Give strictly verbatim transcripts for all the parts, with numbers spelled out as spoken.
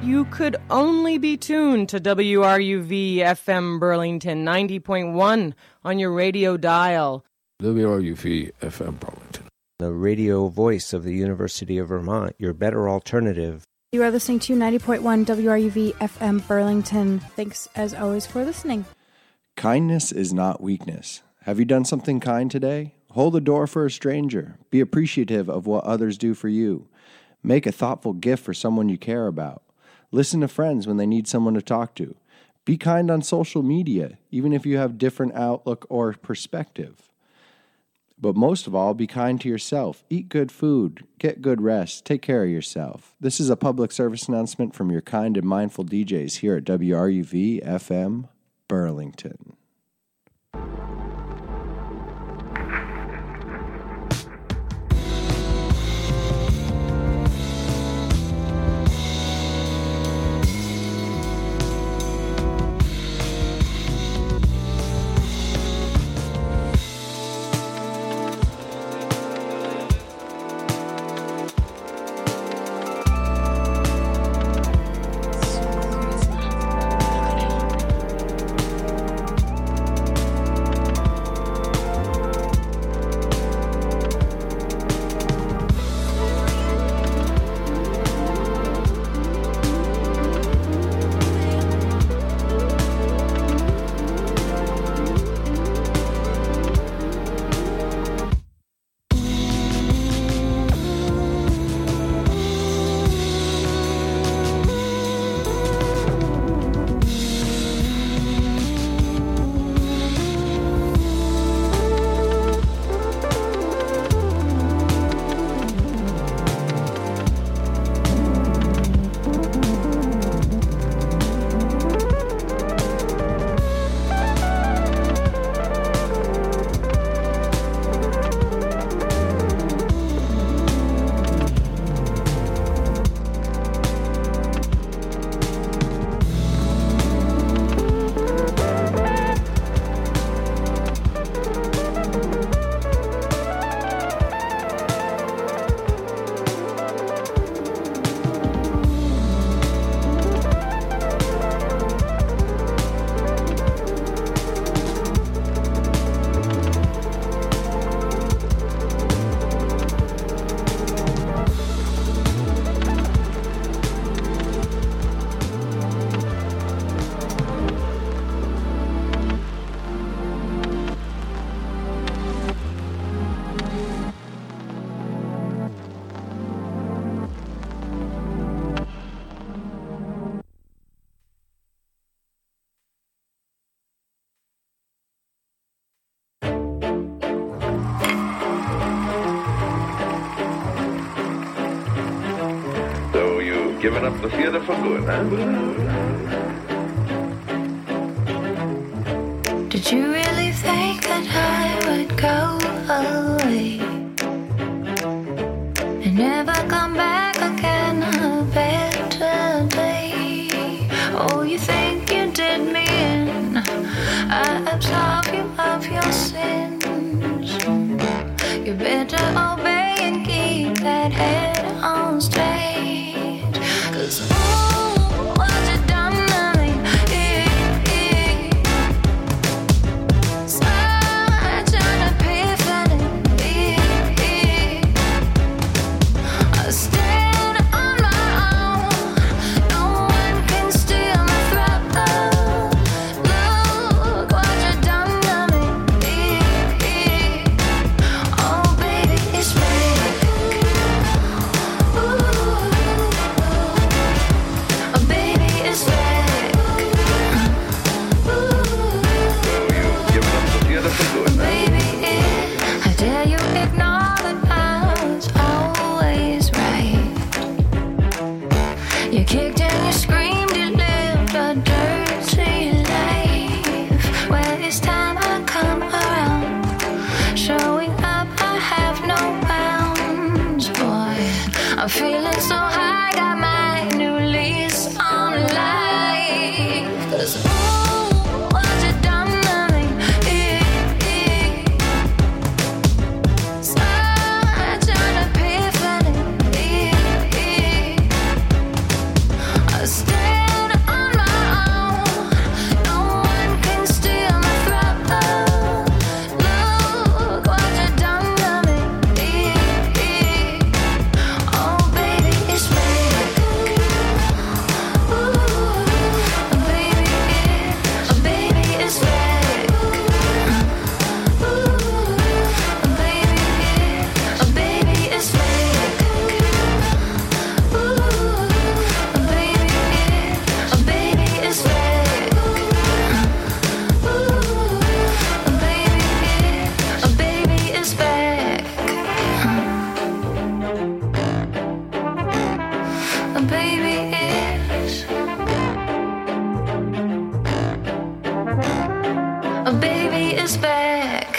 You could only be tuned to W R U V F M Burlington ninety point one on your radio dial. W R U V F M Burlington. The radio voice of the University of Vermont, your better alternative. You are listening to ninety point one W R U V F M Burlington. Thanks, as always, for listening. Kindness is not weakness. Have you done something kind today? Hold the door for a stranger. Be appreciative of what others do for you. Make a thoughtful gift for someone you care about. Listen to friends when they need someone to talk to. Be kind on social media, even if you have different outlook or perspective. But most of all, be kind to yourself. Eat good food. Get good rest. Take care of yourself. This is a public service announcement from your kind and mindful D Js here at W R U V F M Burlington. Giving up the theater for good, huh? Did you really think that I would go away and never come back again a better day? Oh, you think you did me in? I absolve you of your sins. You better obey and keep that head on straight. Cause ooh, what you done to me, yeah, yeah. Such an epiphany, yeah, yeah. I stand on my own, no one can steal my throne. Look what you done to me, yeah, yeah. Oh baby, it's fake. Ooh. I'm feeling so high, got my new lease on life. Cause ooh, what you done to me, yeah, yeah. Such an epiphany, yeah, yeah. baby is. A baby is back.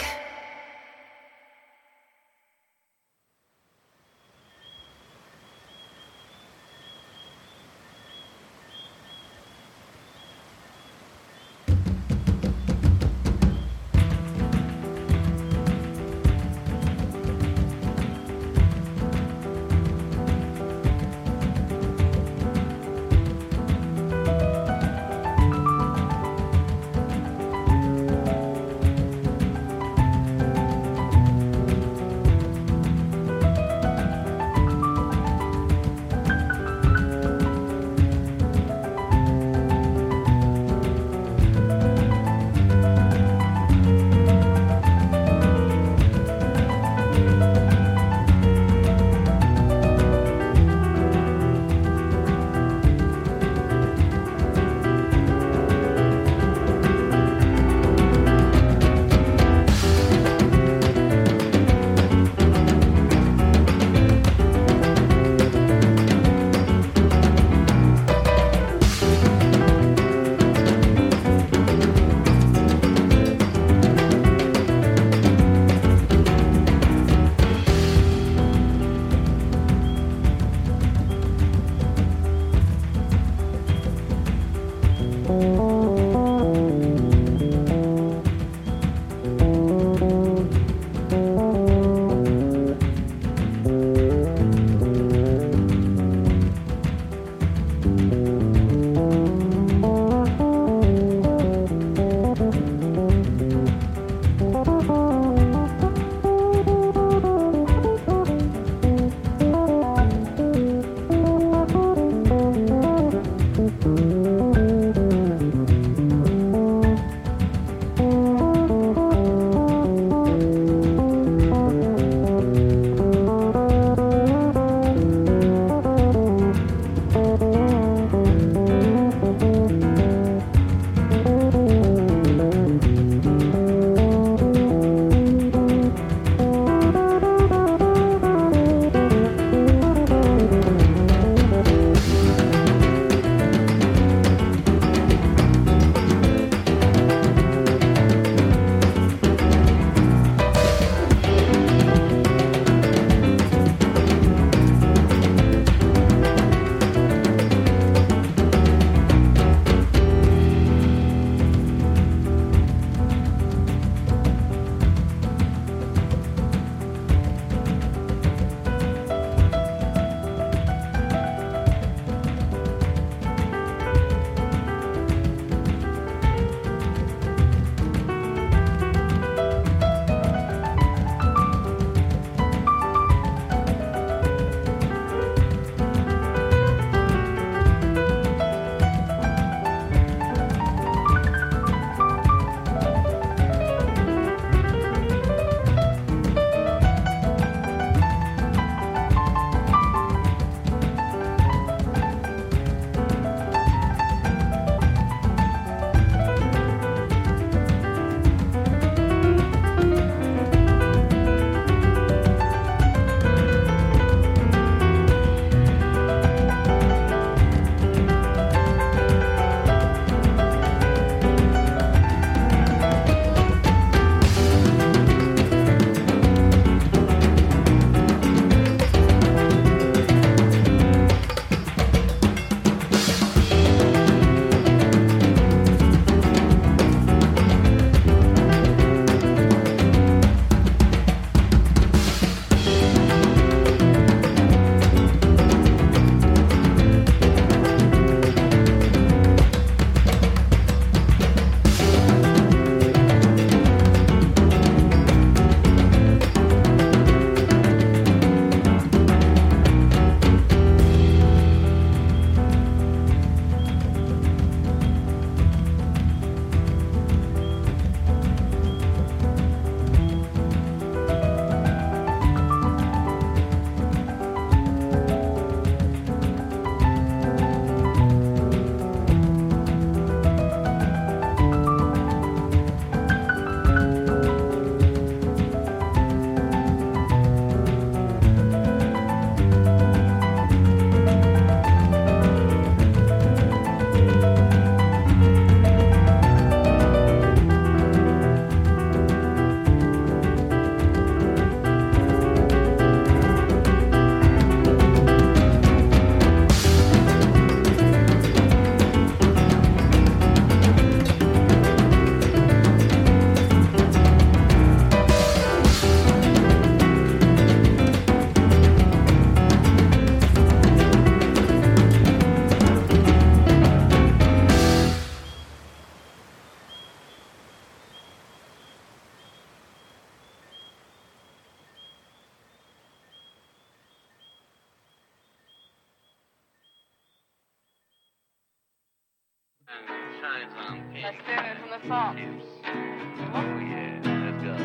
Let's do it from the top. Oh yeah, let's go.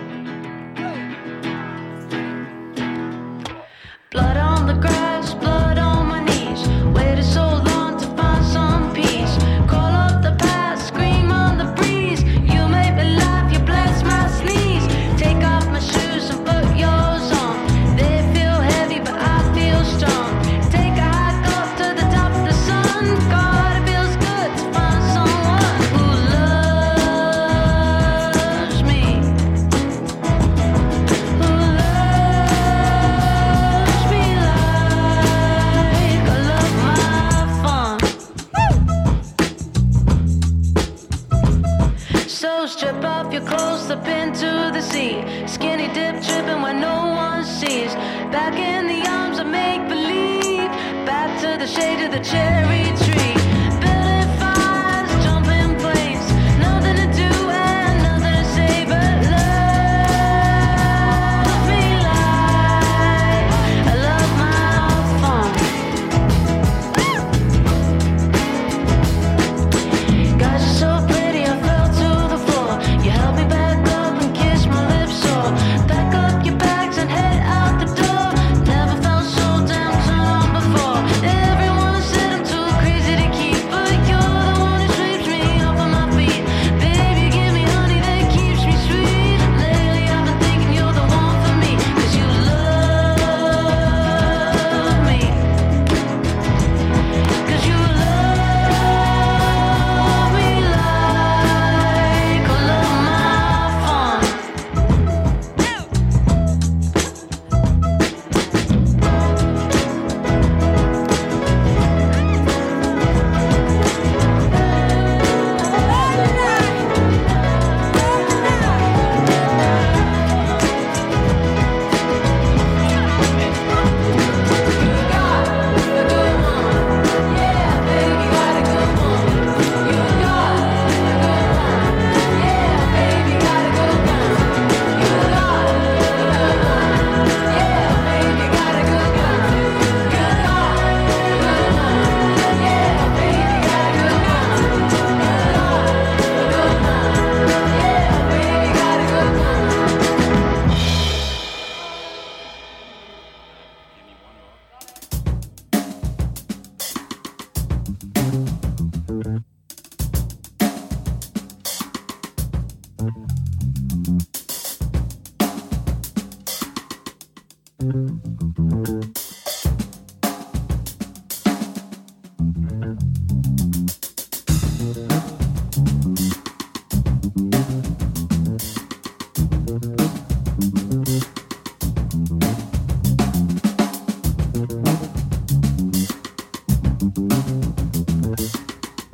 Blood on the grass, blood on my knees. Waited so long to find some peace. Call up the past, scream on the breeze. You make me laugh, you bless my sneeze. Take off my shoes and put yours on. They feel heavy, but I feel strong. Take a hike up to the top of the sun. God, it feels good to find someone who loves me. Who loves me like I love my fun. So strip off your clothes, slip into the sea. Skinny dip tripping when no one sees. Back in the arms of make-believe. Back to the shade of the cherry tree. Building fires, jumping planes. Nothing to do and nothing to say but love me like I love my fun. Guys, you're so pretty, I fell to the floor. You held me back up and kissed my lips sore. Pack up your bags and head out the door. Never felt so damn turned on before. Everyone said I'm too crazy to keep, but you're the one who sweeps me off of my feet. Baby, you give me honey that keeps me sweet. Lately I've been thinking you're the one for me, 'cause you love me. 'Cause you love me like I love my fun.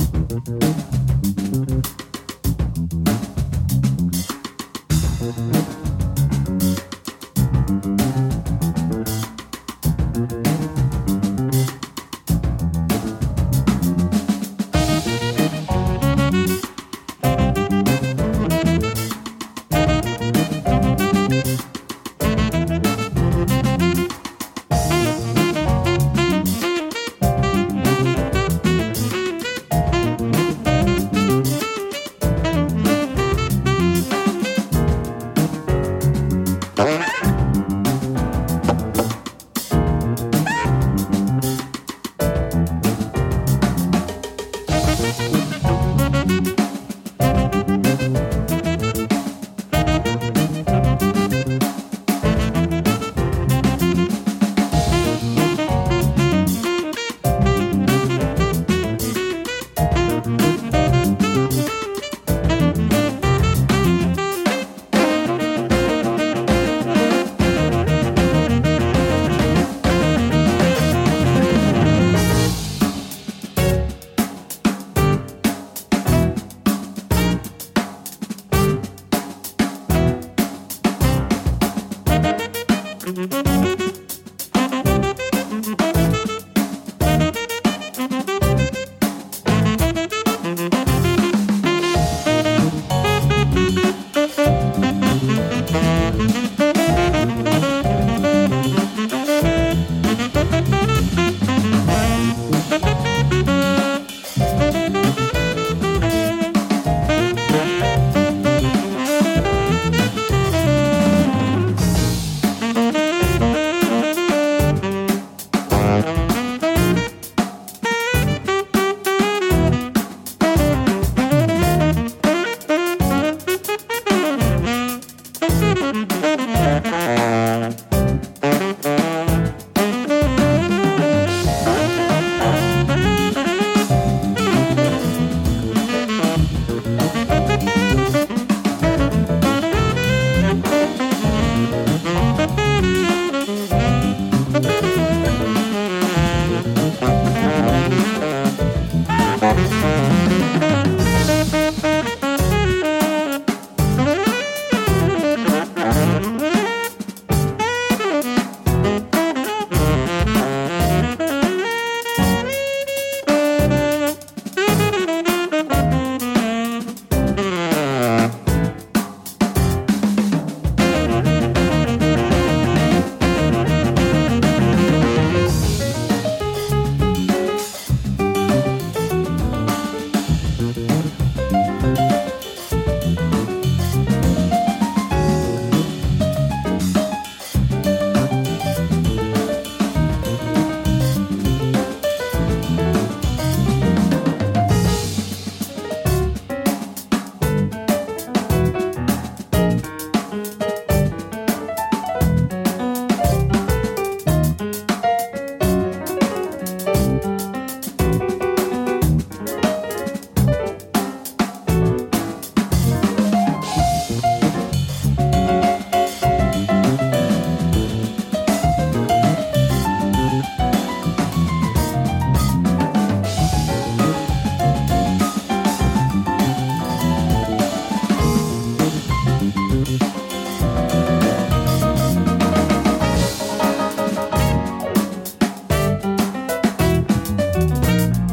Thank you.